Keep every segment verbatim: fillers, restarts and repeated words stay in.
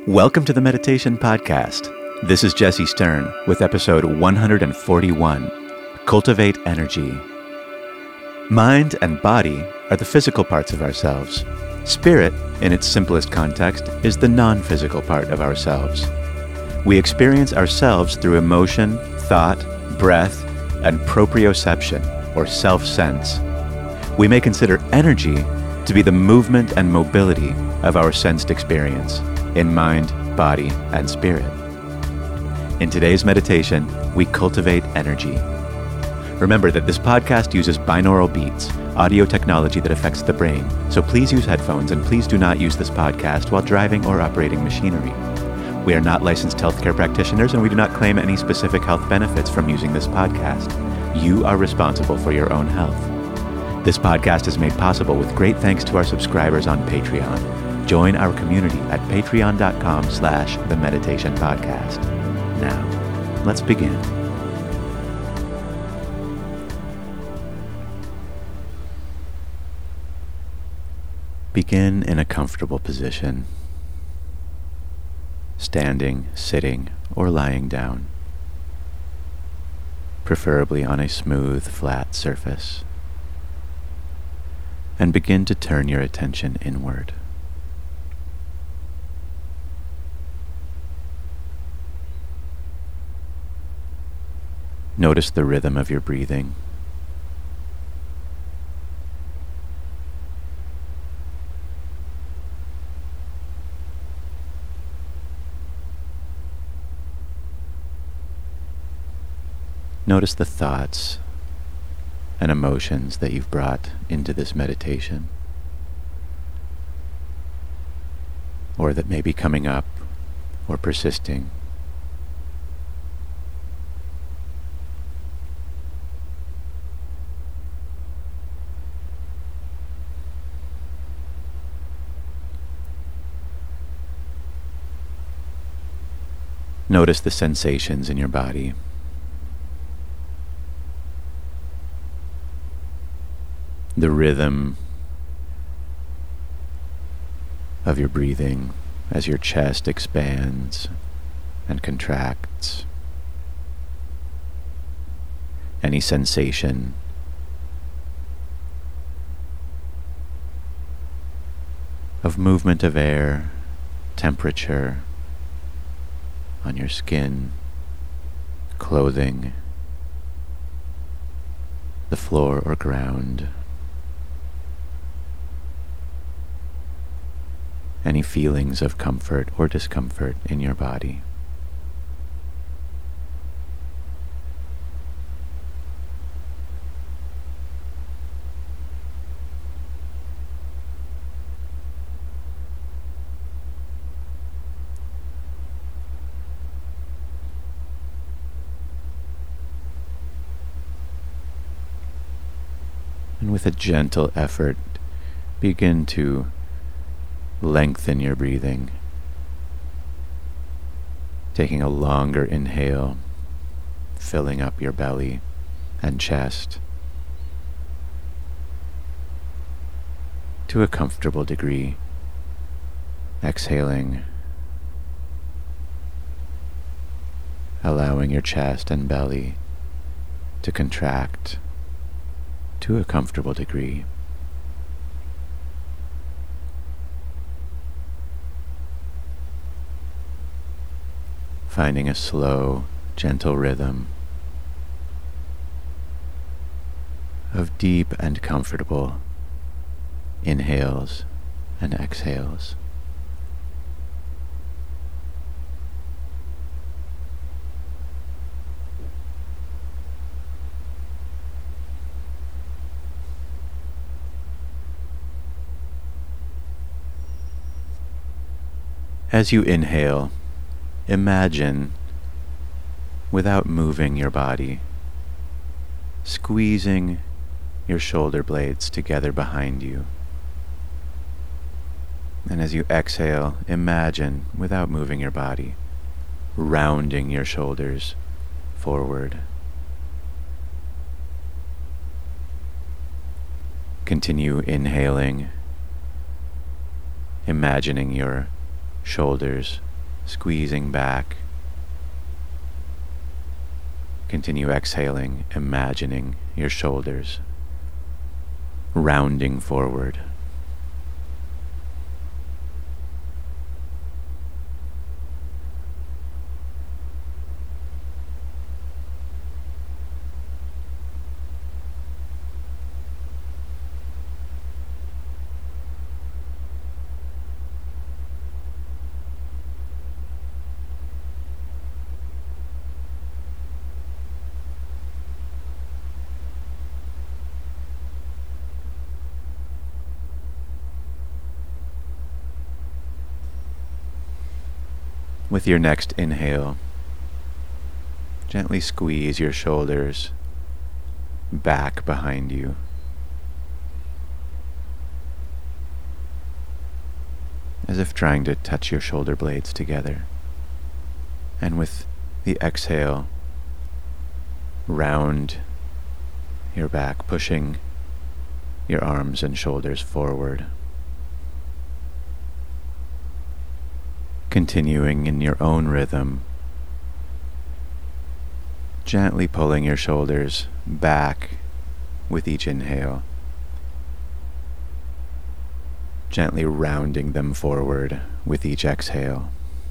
Welcome to the Meditation Podcast. This is Jesse Stern with episode one hundred forty-one, Cultivate Energy. Mind and body are the physical parts of ourselves. Spirit, in its simplest context, is the non-physical part of ourselves. We experience ourselves through emotion, thought, breath, and proprioception, or self-sense. We may consider energy to be the movement and mobility of our sensed experience in mind, body, and spirit. In today's meditation, we cultivate energy. Remember that this podcast uses binaural beats, audio technology that affects the brain, so please use headphones and please do not use this podcast while driving or operating machinery. We are not licensed healthcare practitioners and we do not claim any specific health benefits from using this podcast. You are responsible for your own health. This podcast is made possible with great thanks to our subscribers on Patreon. Join our community at patreon.com slash the meditation podcast. Now, let's begin. Begin in a comfortable position, standing, sitting, or lying down, preferably on a smooth, flat surface, and begin to turn your attention inward. Notice the rhythm of your breathing. Notice the thoughts and emotions that you've brought into this meditation, or that may be coming up or persisting. Notice the sensations in your body. The rhythm of your breathing as your chest expands and contracts. Any sensation of movement of air, temperature on your skin, clothing, the floor or ground. Any feelings of comfort or discomfort in your body. And with a gentle effort, begin to lengthen your breathing, taking a longer inhale, filling up your belly and chest to a comfortable degree, exhaling, allowing your chest and belly to contract to a comfortable degree. Finding a slow, gentle rhythm of deep and comfortable inhales and exhales. As you inhale, imagine, without moving your body, squeezing your shoulder blades together behind you. And as you exhale, imagine, without moving your body, rounding your shoulders forward. Continue inhaling, imagining your shoulders squeezing back. Continue exhaling, imagining your shoulders rounding forward. With your next inhale, gently squeeze your shoulders back behind you. As if trying to touch your shoulder blades together. And with the exhale, round your back, pushing your arms and shoulders forward. Continuing in your own rhythm, gently pulling your shoulders back with each inhale, gently rounding them forward with each exhale.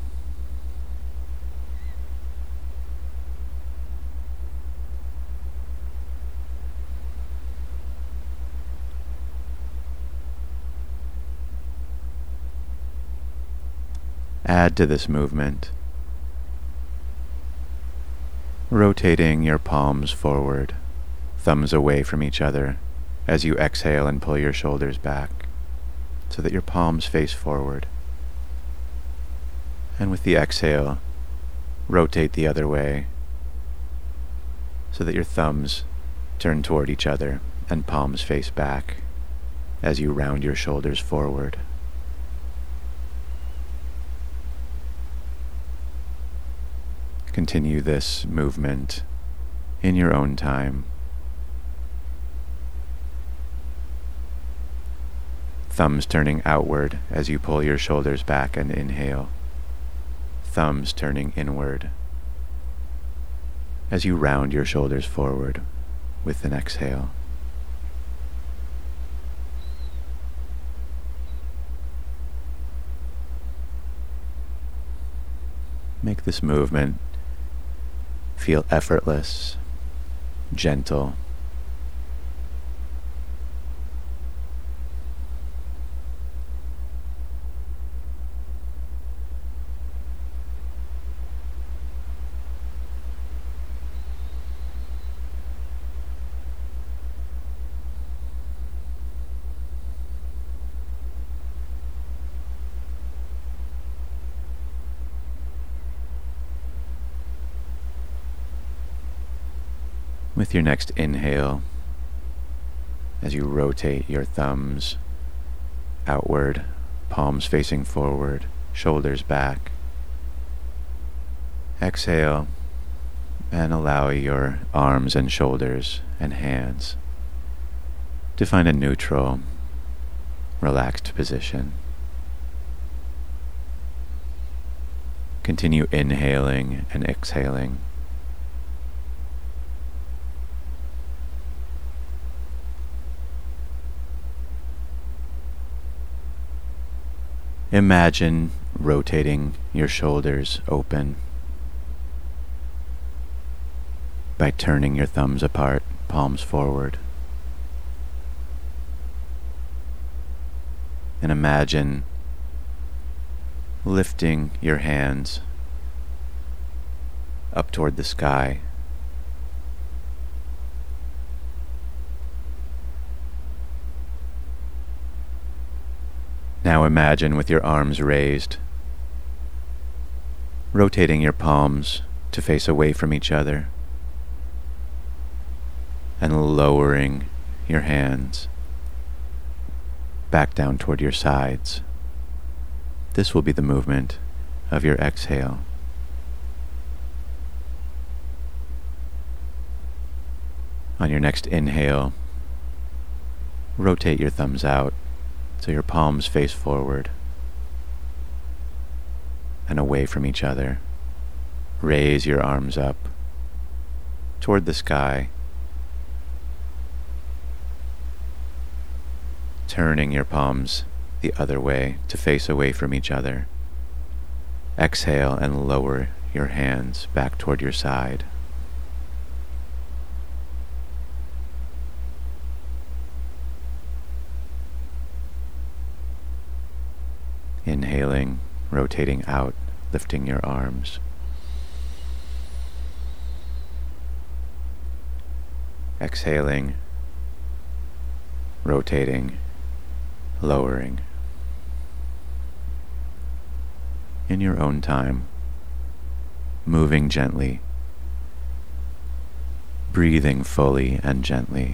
Add to this movement, rotating your palms forward, thumbs away from each other as you exhale and pull your shoulders back so that your palms face forward. And with the exhale, rotate the other way so that your thumbs turn toward each other and palms face back as you round your shoulders forward. Continue this movement in your own time. Thumbs turning outward as you pull your shoulders back and inhale. Thumbs turning inward as you round your shoulders forward with an exhale. Make this movement feel effortless, gentle. With your next inhale, as you rotate your thumbs outward, palms facing forward, shoulders back, exhale and allow your arms and shoulders and hands to find a neutral, relaxed position. Continue inhaling and exhaling. Imagine rotating your shoulders open by turning your thumbs apart, palms forward. And imagine lifting your hands up toward the sky. Now imagine with your arms raised, rotating your palms to face away from each other, and lowering your hands back down toward your sides. This will be the movement of your exhale. On your next inhale, rotate your thumbs out so your palms face forward. and away from each other. Raise your arms up toward the sky, turning your palms the other way to face away from each other. Exhale and lower your hands back toward your side. Inhaling, rotating out, lifting your arms. Exhaling, rotating, lowering. In your own time, moving gently, breathing fully and gently.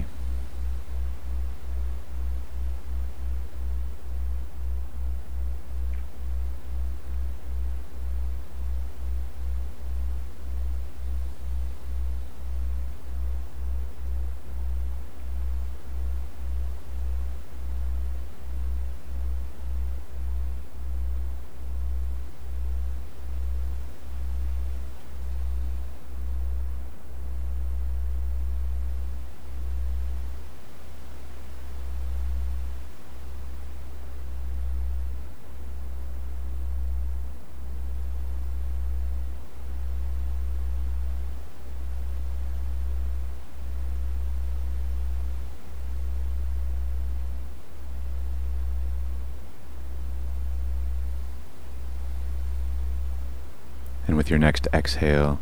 And with your next exhale,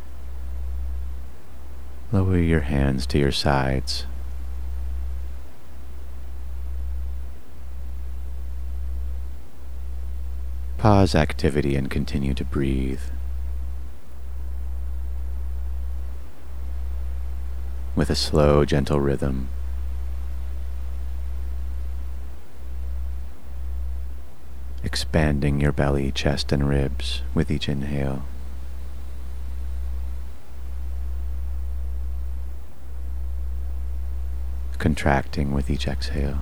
lower your hands to your sides. Pause activity and continue to breathe. With a slow, gentle rhythm. Expanding your belly, chest, and ribs with each inhale. Contracting with each exhale.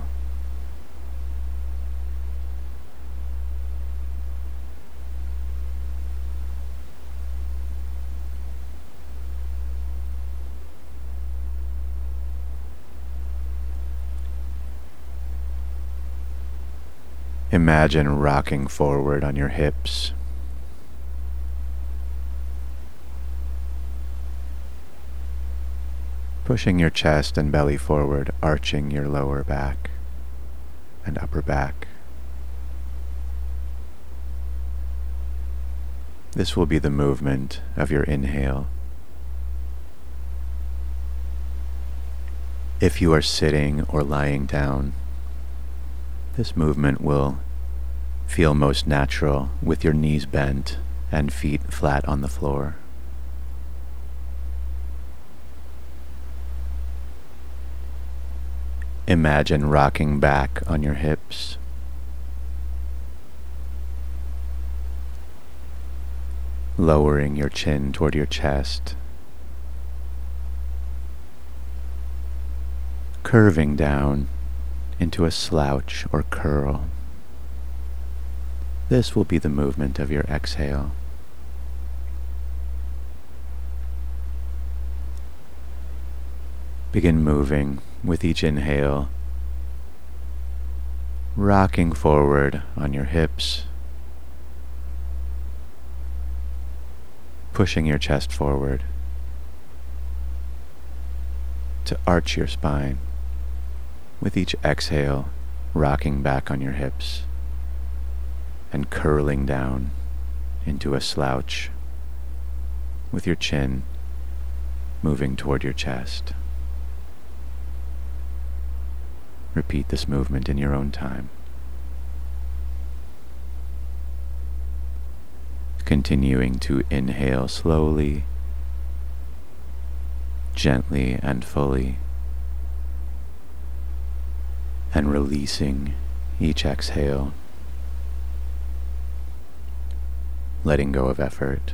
Imagine rocking forward on your hips. Pushing your chest and belly forward, arching your lower back and upper back. This will be the movement of your inhale. If you are sitting or lying down, this movement will feel most natural with your knees bent and feet flat on the floor. Imagine rocking back on your hips. Lowering your chin toward your chest. Curving down into a slouch or curl. This will be the movement of your exhale. Begin moving with each inhale, rocking forward on your hips, pushing your chest forward to arch your spine. With each exhale, rocking back on your hips and curling down into a slouch with your chin moving toward your chest. Repeat this movement in your own time. Continuing to inhale slowly, gently and fully, and releasing each exhale, letting go of effort.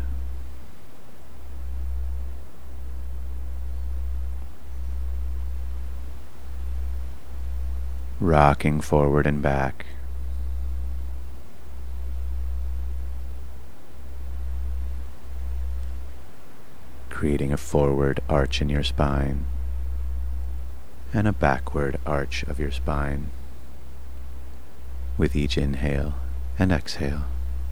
Rocking forward and back. creating a forward arch in your spine and a backward arch of your spine with each inhale and exhale.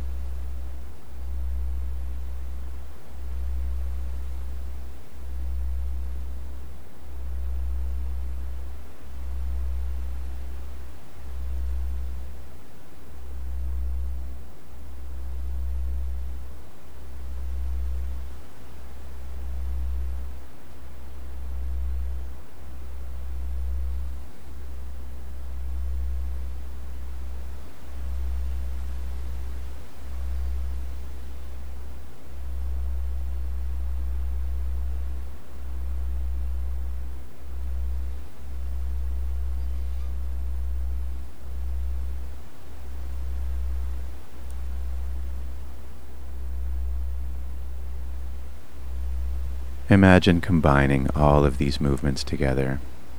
Imagine combining all of these movements together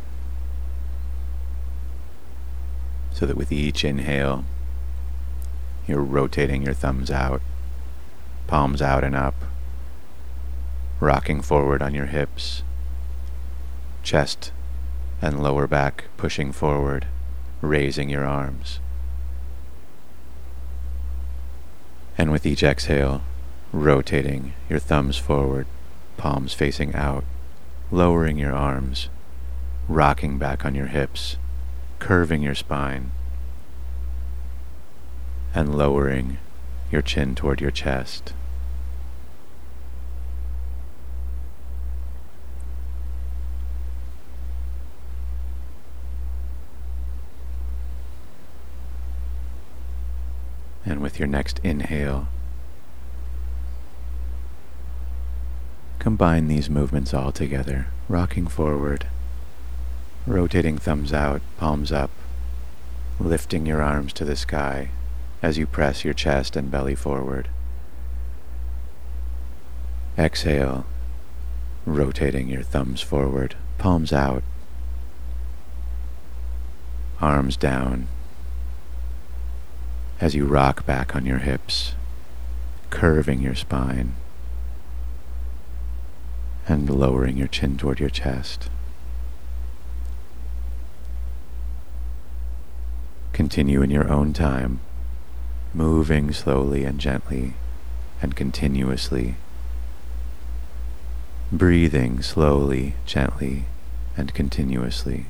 so that with each inhale, you're rotating your thumbs out, palms out and up, rocking forward on your hips, chest and lower back pushing forward, raising your arms. And with each exhale, rotating your thumbs forward, palms facing out, lowering your arms, rocking back on your hips, curving your spine, and lowering your chin toward your chest. And with your next inhale, combine these movements all together, rocking forward, rotating thumbs out, palms up, lifting your arms to the sky as you press your chest and belly forward. Exhale, rotating your thumbs forward, palms out, arms down, as you rock back on your hips, curving your spine, and lowering your chin toward your chest. Continue in your own time, moving slowly and gently and continuously, breathing slowly, gently, and continuously.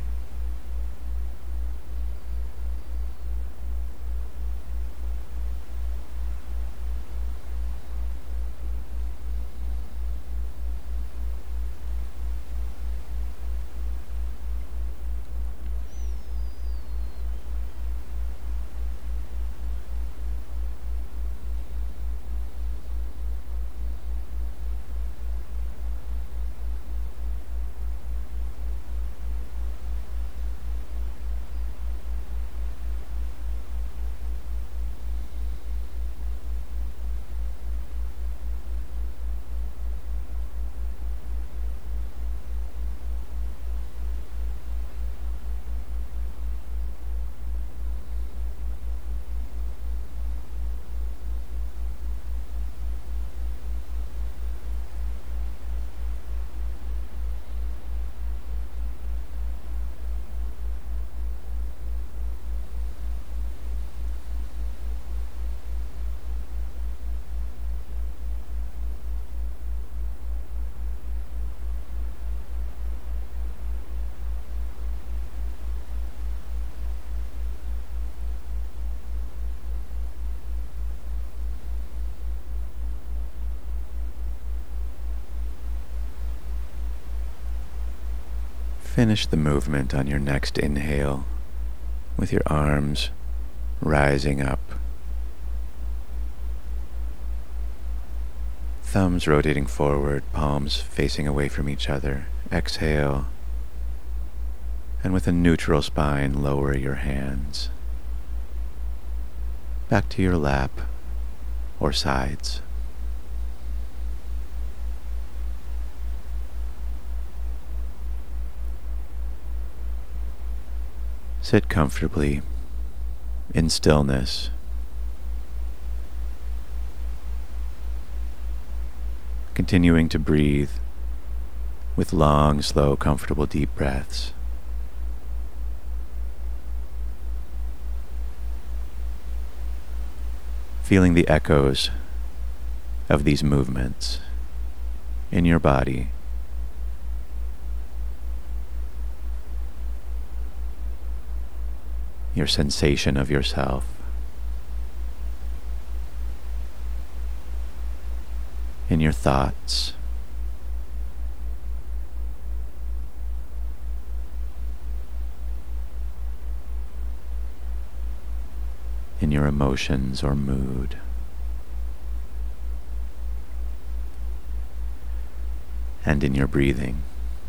Finish the movement on your next inhale with your arms rising up, thumbs rotating forward, palms facing away from each other. Exhale, and with a neutral spine, lower your hands back to your lap or sides. Sit comfortably in stillness. Continuing to breathe with long, slow, comfortable, deep breaths. Feeling the echoes of these movements in your body. Your sensation of yourself. In your thoughts. In your emotions or mood. And in your breathing.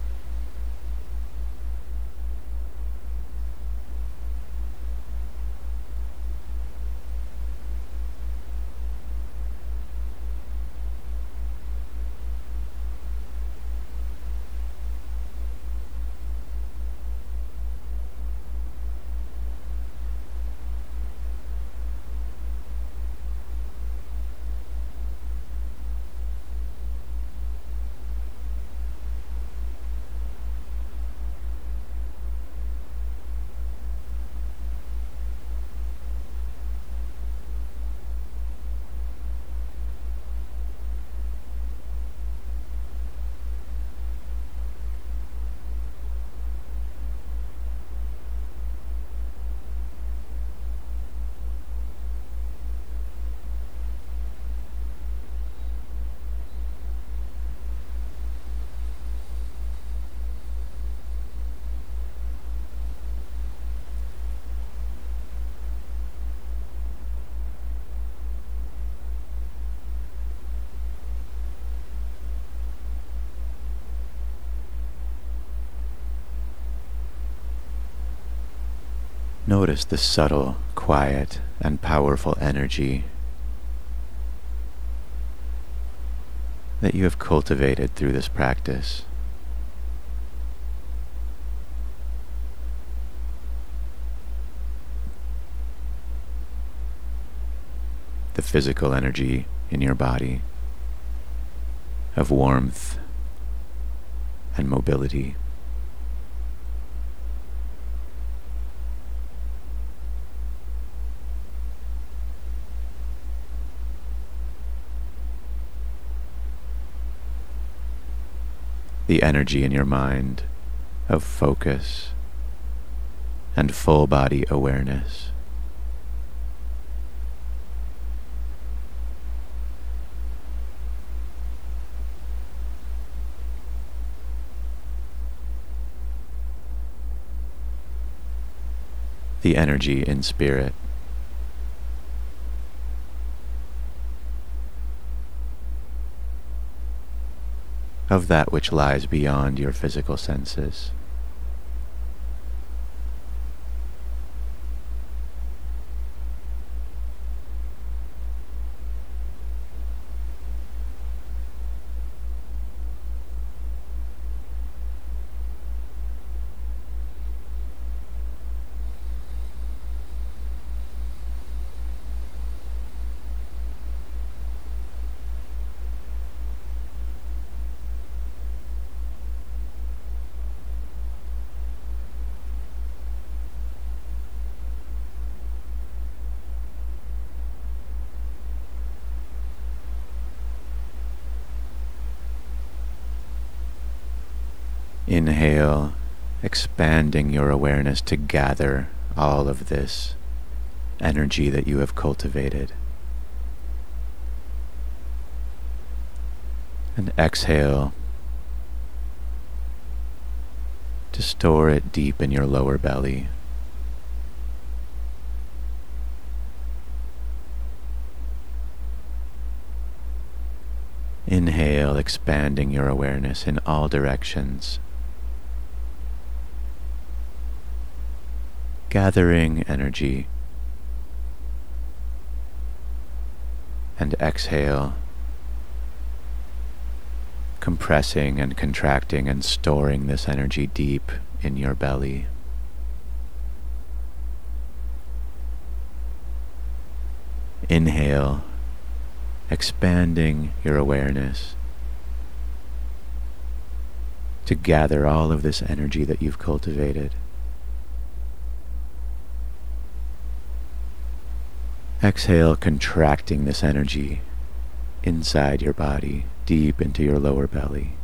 Notice the subtle, quiet, and powerful energy that you have cultivated through this practice. The physical energy in your body of warmth and mobility. The energy in your mind of focus and full body awareness. The energy in spirit. Of that which lies beyond your physical senses. Inhale, expanding your awareness to gather all of this energy that you have cultivated. And exhale to store it deep in your lower belly. Inhale, expanding your awareness in all directions. Gathering energy, and exhale, compressing and contracting and storing this energy deep in your belly. Inhale, expanding your awareness, to gather all of this energy that you've cultivated. Exhale, contracting this energy inside your body, deep into your lower belly.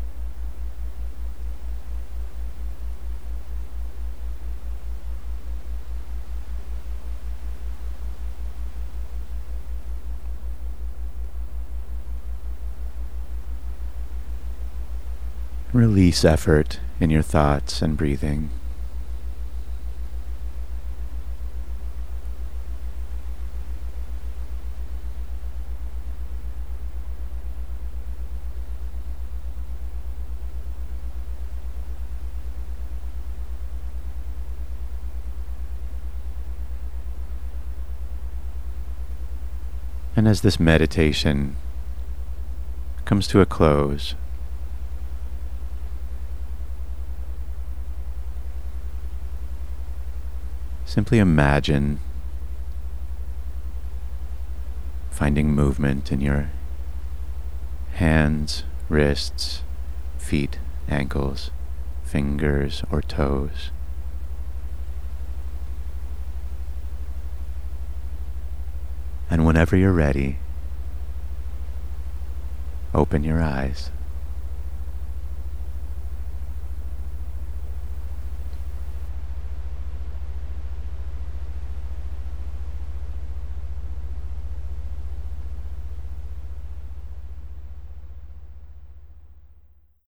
Release effort in your thoughts and breathing. And as this meditation comes to a close, simply imagine finding movement in your hands, wrists, feet, ankles, fingers, or toes. And whenever you're ready, open your eyes.